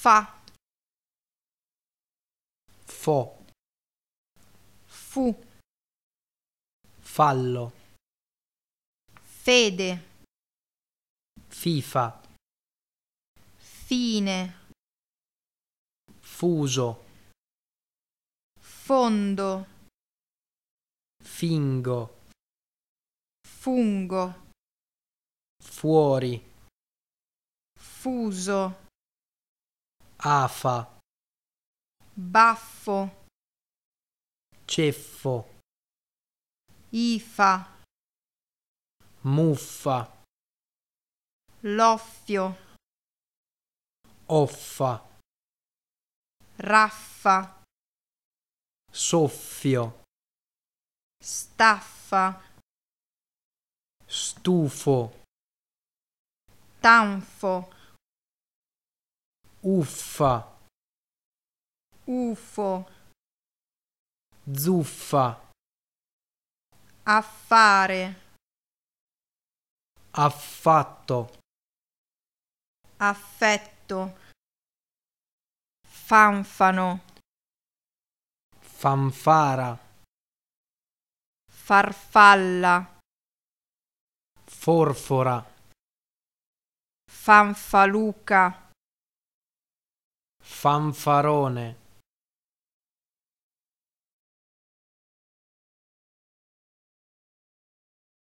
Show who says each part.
Speaker 1: fa,
Speaker 2: fo,
Speaker 1: fu,
Speaker 2: fallo,
Speaker 1: fede,
Speaker 2: fifa,
Speaker 1: fine,
Speaker 2: fuso,
Speaker 1: fondo,
Speaker 2: fingo,
Speaker 1: fungo,
Speaker 2: fuori,
Speaker 1: fuso,
Speaker 2: afa,
Speaker 1: baffo,
Speaker 2: ceffo,
Speaker 1: ifa,
Speaker 2: muffa,
Speaker 1: loffio,
Speaker 2: offa,
Speaker 1: raffa,
Speaker 2: soffio,
Speaker 1: staffa,
Speaker 2: stufo,
Speaker 1: tanfo,
Speaker 2: uffa,
Speaker 1: ufo,
Speaker 2: zuffa,
Speaker 1: affare,
Speaker 2: affatto,
Speaker 1: affetto, fanfano,
Speaker 2: fanfara,
Speaker 1: farfalla,
Speaker 2: forfora,
Speaker 1: fanfaluca,
Speaker 2: fanfarone,